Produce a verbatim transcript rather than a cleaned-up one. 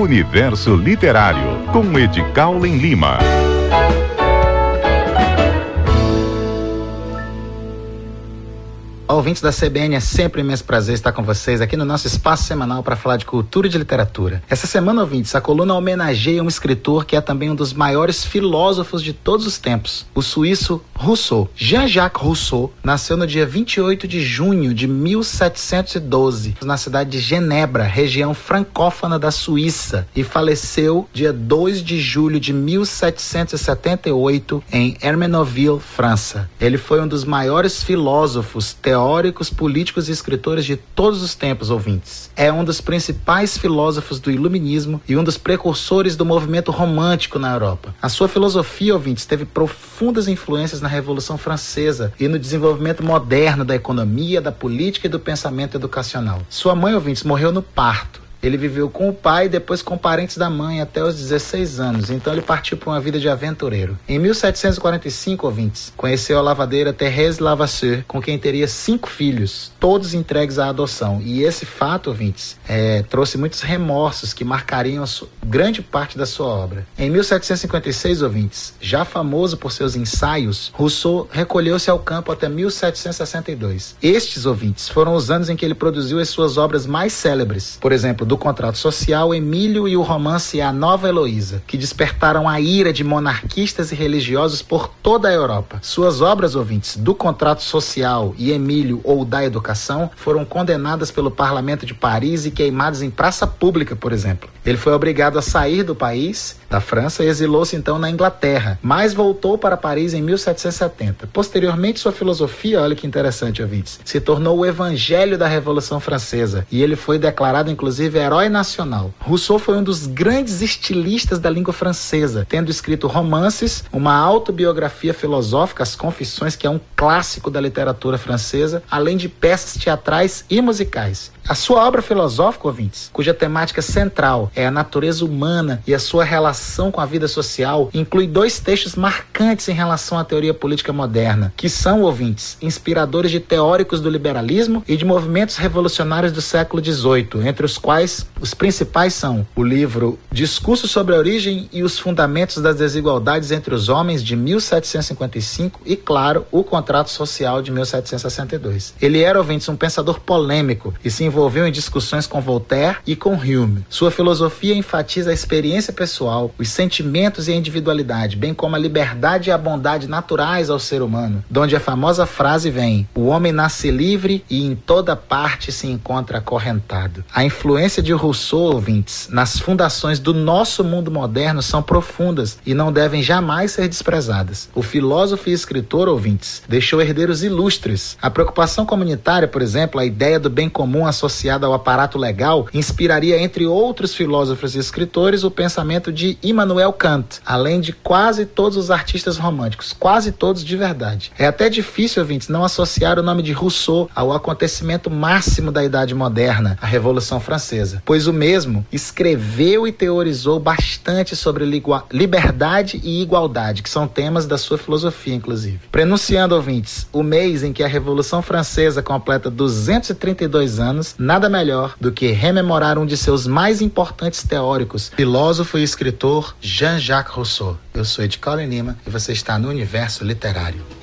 Universo Literário, com Edicaulen Lima. Ouvintes da C B N, é sempre um imenso prazer estar com vocês aqui no nosso espaço semanal para falar de cultura e de literatura. Essa semana, ouvintes, a coluna homenageia um escritor que é também um dos maiores filósofos de todos os tempos, o suíço Rousseau. Jean-Jacques Rousseau nasceu no dia vinte e oito de junho de mil setecentos e doze, na cidade de Genebra, região francófona da Suíça, e faleceu dia dois de julho de mil setecentos e setenta e oito em Hermenonville, França. Ele foi um dos maiores filósofos, teóricos, teóricos, políticos e escritores de todos os tempos, ouvintes. É um dos principais filósofos do iluminismo e um dos precursores do movimento romântico na Europa. A sua filosofia, ouvintes, teve profundas influências na Revolução Francesa e no desenvolvimento moderno da economia, da política e do pensamento educacional. Sua mãe, ouvintes, morreu no parto. Ele viveu com o pai e depois com parentes da mãe até os dezesseis anos, então ele partiu para uma vida de aventureiro. Em mil setecentos e quarenta e cinco, ouvintes, conheceu a lavadeira Thérèse Lavasseur, com quem teria cinco filhos, todos entregues à adoção. E esse fato, ouvintes, é, trouxe muitos remorsos que marcariam a sua, grande parte da sua obra. Em mil setecentos e cinquenta e seis, ouvintes, já famoso por seus ensaios, Rousseau recolheu-se ao campo até mil setecentos e sessenta e dois. Estes, ouvintes, foram os anos em que ele produziu as suas obras mais célebres, por exemplo, do Contrato Social, Emílio e o romance A Nova Heloísa, que despertaram a ira de monarquistas e religiosos por toda a Europa. Suas obras, ouvintes, do Contrato Social e Emílio ou da Educação, foram condenadas pelo Parlamento de Paris e queimadas em praça pública, por exemplo. Ele foi obrigado a sair do país, da França, e exilou-se então na Inglaterra, mas voltou para Paris em mil setecentos e setenta. Posteriormente, sua filosofia, olha que interessante, ouvintes, se tornou o evangelho da Revolução Francesa, e ele foi declarado, inclusive, herói nacional. Rousseau foi um dos grandes estilistas da língua francesa, tendo escrito romances, uma autobiografia filosófica, As Confissões, que é um clássico da literatura francesa, além de peças teatrais e musicais. A sua obra filosófica, ouvintes, cuja temática central é a natureza humana e a sua relação com a vida social, inclui dois textos marcantes em relação à teoria política moderna, que são, ouvintes, inspiradores de teóricos do liberalismo e de movimentos revolucionários do século dezoito, entre os quais os principais são o livro Discurso sobre a Origem e os Fundamentos das Desigualdades entre os Homens, de mil setecentos e cinquenta e cinco, e, claro, o Contrato Social, de mil setecentos e sessenta e dois. Ele era, ouvintes, um pensador polêmico e se envolveu em discussões com Voltaire e com Hume. Sua filosofia enfatiza a experiência pessoal, os sentimentos e a individualidade, bem como a liberdade e a bondade naturais ao ser humano, donde a famosa frase vem: o homem nasce livre e em toda parte se encontra acorrentado. A influência de Rousseau, ouvintes, nas fundações do nosso mundo moderno são profundas e não devem jamais ser desprezadas. O filósofo e escritor, ouvintes, deixou herdeiros ilustres. A preocupação comunitária, por exemplo, a ideia do bem comum associada ao aparato legal, inspiraria, entre outros filósofos e escritores, o pensamento de Immanuel Kant, além de quase todos os artistas românticos, quase todos de verdade. É até difícil, ouvintes, não associar o nome de Rousseau ao acontecimento máximo da Idade Moderna, a Revolução Francesa, pois o mesmo escreveu e teorizou bastante sobre liberdade e igualdade, que são temas da sua filosofia, inclusive. Prenunciando, ouvintes, o mês em que a Revolução Francesa completa duzentos e trinta e dois anos, nada melhor do que rememorar um de seus mais importantes teóricos, filósofo e escritor Jean-Jacques Rousseau. Eu sou Edicaulen Lima e você está no Universo Literário.